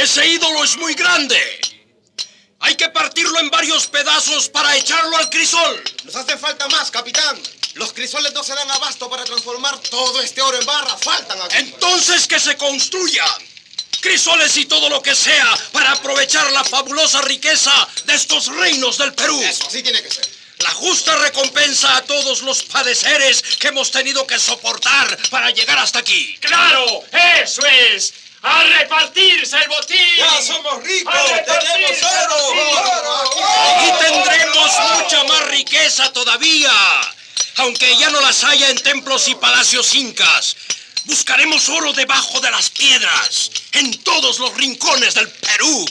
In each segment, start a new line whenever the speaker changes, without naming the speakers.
Ese ídolo es muy grande. Hay que partirlo en varios pedazos para echarlo al crisol.
Nos hace falta más, capitán. Los crisoles no se dan abasto para transformar todo este oro en barra. Faltan aquí.
Entonces que se construyan crisoles y todo lo que sea para aprovechar la fabulosa riqueza de estos reinos del Perú.
Eso, así tiene que ser.
La justa recompensa a todos los padeceres que hemos tenido que soportar para llegar hasta aquí.
¡Claro! ¡Eso es! ¡A repartirse el botín!
¡Ya somos ricos!
¡Tenemos
oro!
Y tendremos mucha más riqueza todavía, aunque ya no las haya en templos y palacios incas. Buscaremos oro debajo de las piedras, en todos los rincones del Perú.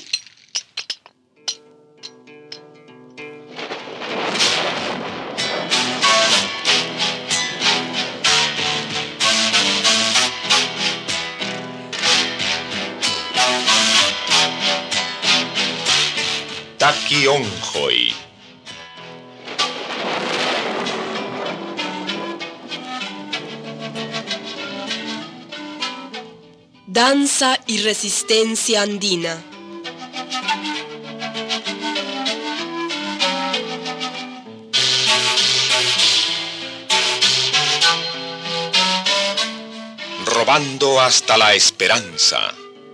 Taki Onjoy.
Danza y resistencia andina.
Robando hasta la esperanza.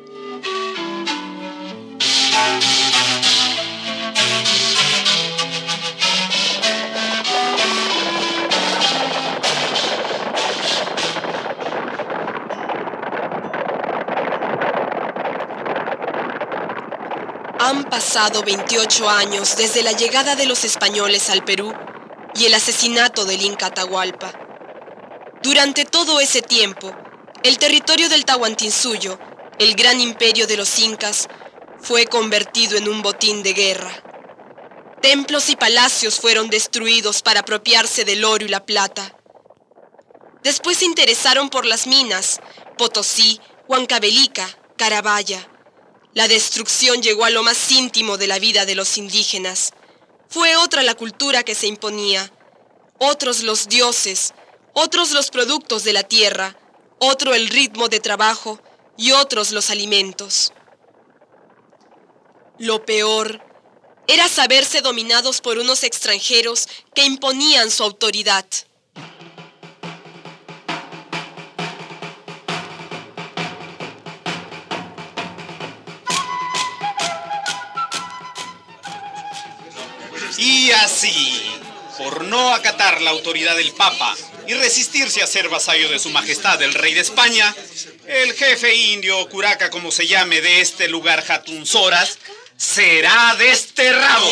Han pasado 28 años desde la llegada de los españoles al Perú y el asesinato del Inca Atahualpa. Durante todo ese tiempo, el territorio del Tahuantinsuyo, el gran imperio de los incas, fue convertido en un botín de guerra. Templos y palacios fueron destruidos para apropiarse del oro y la plata. Después se interesaron por las minas, Potosí, Huancavelica, Carabaya. La destrucción llegó a lo más íntimo de la vida de los indígenas. Fue otra la cultura que se imponía, otros los dioses, otros los productos de la tierra, otro el ritmo de trabajo y otros los alimentos. Lo peor era saberse dominados por unos extranjeros que imponían su autoridad.
Y así, por no acatar la autoridad del Papa y resistirse a ser vasallo de su majestad el rey de España, el jefe indio, curaca como se llame, de este lugar Hatunzoras, será desterrado.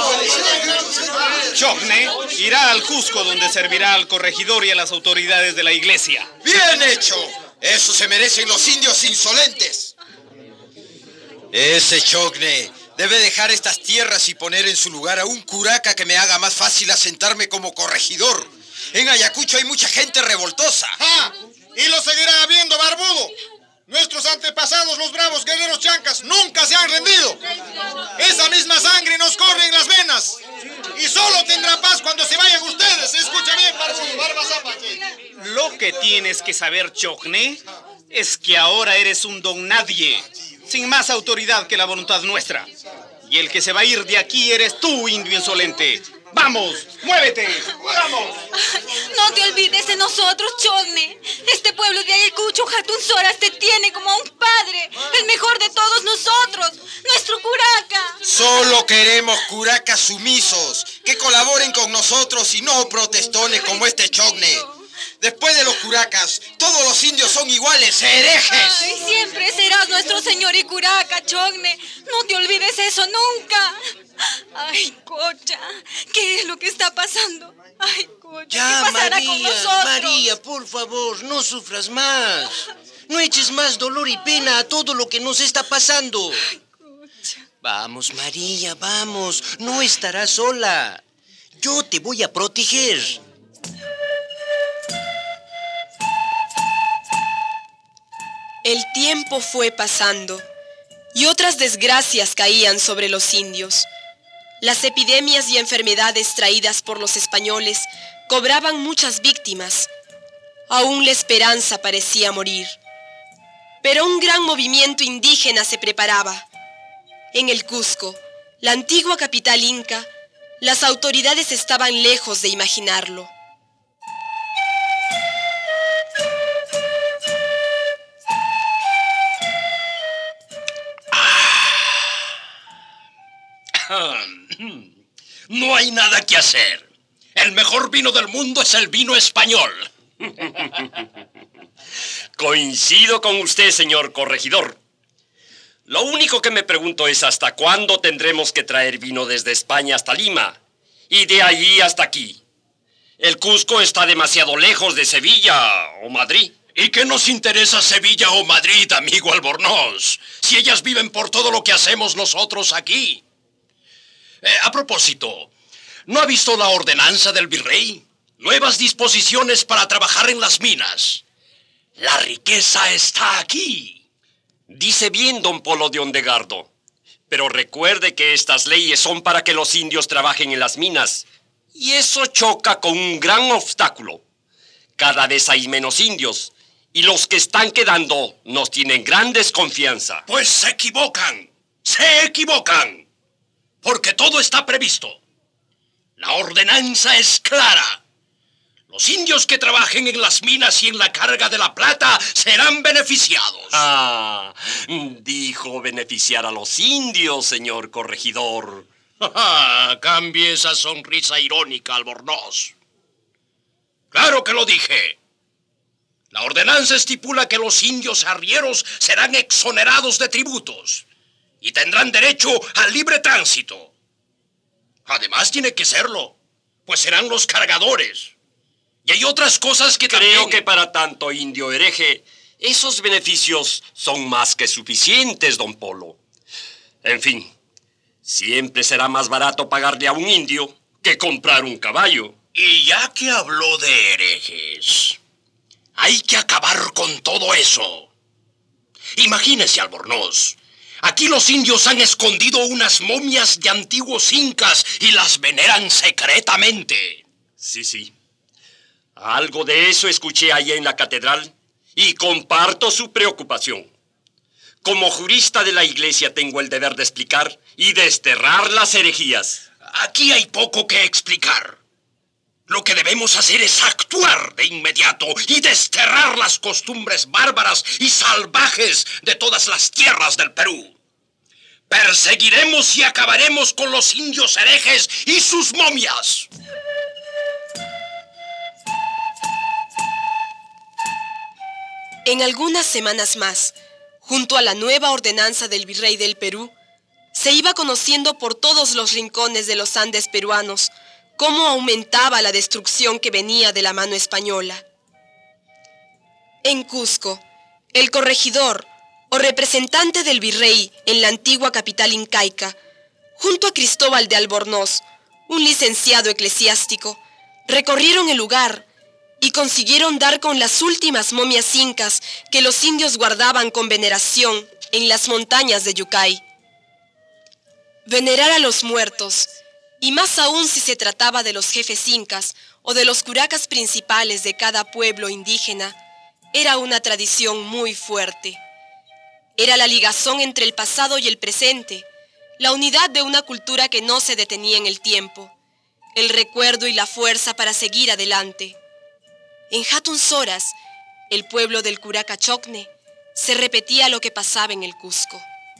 Chocne irá al Cusco, donde servirá al corregidor y a las autoridades de la iglesia.
¡Bien hecho! Eso se merecen los indios insolentes. Ese Chocne debe dejar estas tierras y poner en su lugar a un curaca que me haga más fácil asentarme como corregidor. En Ayacucho hay mucha gente revoltosa.
¡Ah! Y lo seguirá habiendo, barbudo. Nuestros antepasados, los bravos guerreros chancas, nunca se han rendido. Esa misma sangre nos corre en las venas. Y solo tendrá paz cuando se vayan ustedes. Escucha bien, barbudo, barba zapache.
Lo que tienes que saber, Chocne, es que ahora eres un don nadie, sin más autoridad que la voluntad nuestra. Y el que se va a ir de aquí eres tú, indio insolente. ¡Vamos! ¡Muévete! ¡Vamos!
No te olvides de nosotros, Chocne. Este pueblo de Ayacucho, Hatunzoras, te tiene como un padre, el mejor de todos nosotros, nuestro curaca.
Solo queremos curacas sumisos, que colaboren con nosotros y no protestones como este Chocne. Después de los curacas, todos los indios son iguales, herejes.
Ay, siempre serás nuestro señor y curaca, Chocne. No te olvides eso nunca. Ay, Cocha, ¿qué es lo que está pasando? Ay, Cocha,
Ya,
¿qué pasará con nosotros?
María, por favor, no sufras más. No eches más dolor y pena a todo lo que nos está pasando.
Ay, Cocha.
Vamos, María, vamos. No estarás sola. Yo te voy a proteger.
El tiempo fue pasando y otras desgracias caían sobre los indios. Las epidemias y enfermedades traídas por los españoles cobraban muchas víctimas. Aún la esperanza parecía morir. Pero un gran movimiento indígena se preparaba. En el Cusco, la antigua capital inca, las autoridades estaban lejos de imaginarlo.
No hay nada que hacer. El mejor vino del mundo es el vino español.
Coincido con usted, señor corregidor. Lo único que me pregunto es hasta cuándo tendremos que traer vino desde España hasta Lima y de allí hasta aquí. El Cusco está demasiado lejos de Sevilla o Madrid.
¿Y qué nos interesa Sevilla o Madrid, amigo Albornoz? Si ellas viven por todo lo que hacemos nosotros aquí. A propósito, ¿no ha visto la ordenanza del virrey? Nuevas disposiciones para trabajar en las minas. La riqueza está aquí.
Dice bien, don Polo de Ondegardo. Pero recuerde que estas leyes son para que los indios trabajen en las minas. Y eso choca con un gran obstáculo. Cada vez hay menos indios. Y los que están quedando nos tienen gran desconfianza.
Pues se equivocan. Se equivocan. Porque todo está previsto. La ordenanza es clara. Los indios que trabajen en las minas y en la carga de la plata serán beneficiados.
Ah, dijo beneficiar a los indios, señor corregidor.
Cambie esa sonrisa irónica, Albornoz. Claro que lo dije. La ordenanza estipula que los indios arrieros serán exonerados de tributos y tendrán derecho al libre tránsito. Además tiene que serlo, pues serán los cargadores. Y hay otras cosas que
Creo que para tanto indio hereje, esos beneficios son más que suficientes, don Polo. En fin, siempre será más barato pagarle a un indio que comprar un caballo.
Y ya que habló de herejes, hay que acabar con todo eso. Imagínese, Albornoz. Aquí los indios han escondido unas momias de antiguos incas y las veneran secretamente.
Sí. Algo de eso escuché ahí en la catedral y comparto su preocupación. Como jurista de la iglesia tengo el deber de explicar y desterrar las herejías.
Aquí hay poco que explicar. Lo que debemos hacer es actuar de inmediato y desterrar las costumbres bárbaras y salvajes de todas las tierras del Perú. Perseguiremos y acabaremos con los indios herejes y sus momias.
En algunas semanas más, junto a la nueva ordenanza del virrey del Perú, se iba conociendo por todos los rincones de los Andes peruanos cómo aumentaba la destrucción que venía de la mano española. En Cusco, el corregidor o representante del virrey en la antigua capital incaica, junto a Cristóbal de Albornoz, un licenciado eclesiástico, recorrieron el lugar y consiguieron dar con las últimas momias incas que los indios guardaban con veneración en las montañas de Yucay. Venerar a los muertos, y más aún si se trataba de los jefes incas o de los curacas principales de cada pueblo indígena, era una tradición muy fuerte. Era la ligazón entre el pasado y el presente, la unidad de una cultura que no se detenía en el tiempo, el recuerdo y la fuerza para seguir adelante. En Hatun Soras, el pueblo del curaca Chocne, se repetía lo que pasaba en el Cusco.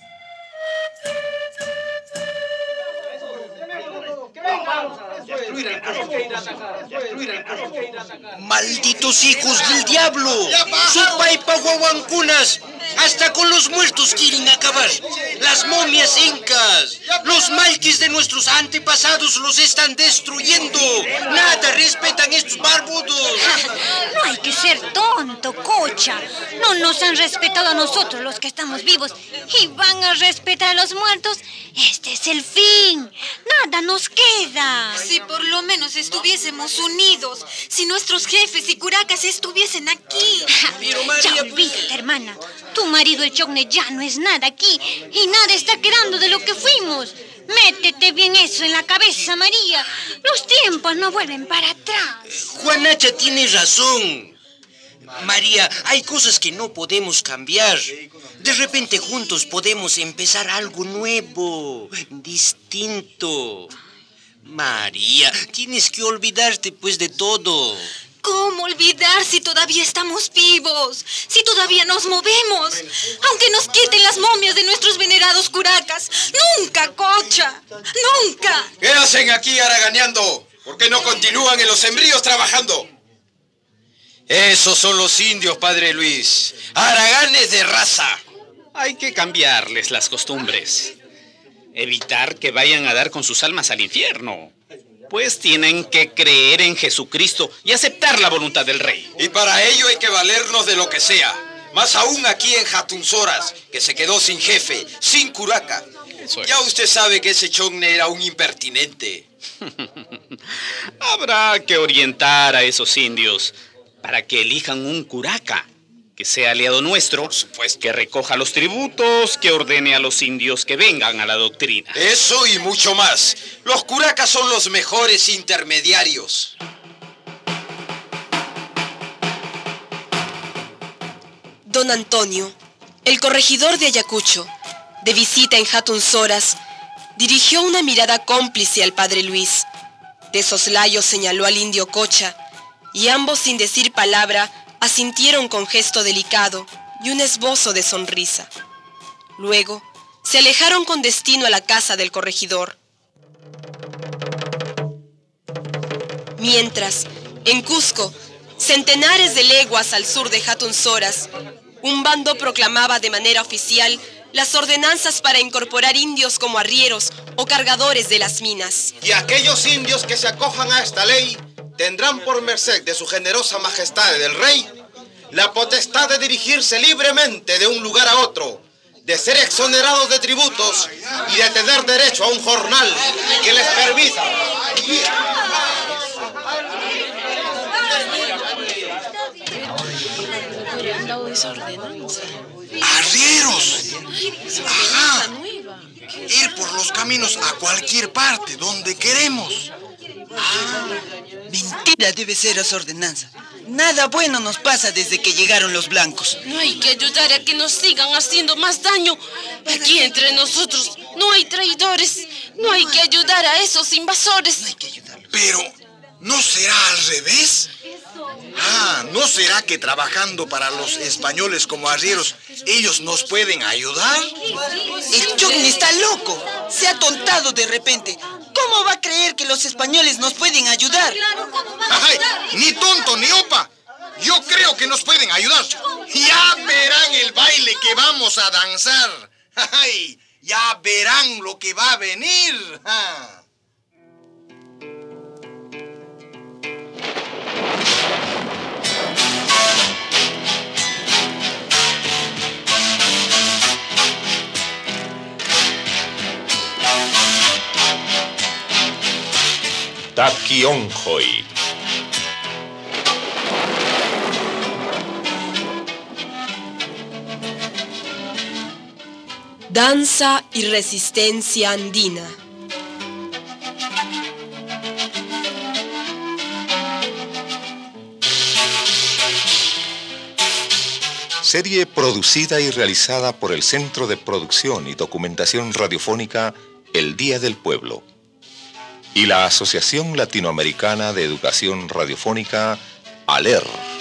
¡Malditos hijos del diablo! ¡Supaipa guaguancunas! ¡Hasta con los muertos quieren acabar! ¡Las momias incas! ¡Los malquis de nuestros antepasados los están destruyendo! ¡Nada respetan estos barbudos!
No hay que ser tonto, Cocha. No nos han respetado a nosotros los que estamos vivos y van a respetar a los muertos. Este es el fin. Nada nos queda.
Si por lo menos estuviésemos unidos, si nuestros jefes y curacas estuviesen aquí.
Pero María,
Ya olvídate, hermana. Tu marido el Chocne ya no es nada aquí y nada está quedando de lo que fuimos. Métete bien eso en la cabeza, María. Los tiempos no vuelven para atrás.
Juanacha tiene razón. María, hay cosas que no podemos cambiar. De repente juntos podemos empezar algo nuevo, distinto. María, tienes que olvidarte pues de todo.
¿Cómo olvidar si todavía estamos vivos? Si todavía nos movemos. Aunque nos quiten las momias de nuestros venerados curacas. ¡Nunca, Cocha! ¡Nunca!
¿Qué hacen aquí haraganeando? ¿Por qué no continúan en los sembríos trabajando? Esos son los indios, padre Luis. Haraganes de raza.
Hay que cambiarles las costumbres. Evitar que vayan a dar con sus almas al infierno. Pues tienen que creer en Jesucristo y aceptar la voluntad del rey.
Y para ello hay que valernos de lo que sea. Más aún aquí en Hatunzoras, que se quedó sin jefe, sin curaca. Ya usted sabe que ese chogne era un impertinente.
Habrá que orientar a esos indios para que elijan un curaca que sea aliado nuestro, que recoja los tributos, que ordene a los indios que vengan a la doctrina.
Eso y mucho más. Los curacas son los mejores intermediarios.
Don Antonio, el corregidor de Ayacucho, de visita en Hatunzoras, dirigió una mirada cómplice al padre Luis. De soslayo señaló al indio Cocha, y ambos sin decir palabra asintieron con gesto delicado y un esbozo de sonrisa. Luego, se alejaron con destino a la casa del corregidor. Mientras, en Cusco, centenares de leguas al sur de Hatunzoras, un bando proclamaba de manera oficial las ordenanzas para incorporar indios como arrieros o cargadores de las minas.
Y aquellos indios que se acojan a esta ley tendrán por merced de su generosa majestad el rey la potestad de dirigirse libremente de un lugar a otro, de ser exonerados de tributos y de tener derecho a un jornal que les permita vivir.
¡Arrieros! ¡Ajá! Ir por los caminos a cualquier parte, donde queremos.
Mentira debe ser esa ordenanza. Nada bueno nos pasa desde que llegaron los blancos.
No hay que ayudar a que nos sigan haciendo más daño. Aquí entre nosotros no hay traidores. No hay que ayudar a esos invasores.
No hay que ayudarlos. Pero, ¿no será al revés? ¿No será que trabajando para los españoles como arrieros, ellos nos pueden ayudar?
El chogne está loco. Se ha tontado de repente. ¿Cómo va a creer que los españoles nos pueden ayudar?
¡Ay! Ni tonto, ni opa. Yo creo que nos pueden ayudar. Ya verán el baile que vamos a danzar.
¡Ay! Ya verán lo que va a venir.
Taquionjoy.
Danza y resistencia andina.
Serie producida y realizada por el Centro de Producción y Documentación Radiofónica El Día del Pueblo y la Asociación Latinoamericana de Educación Radiofónica, ALER.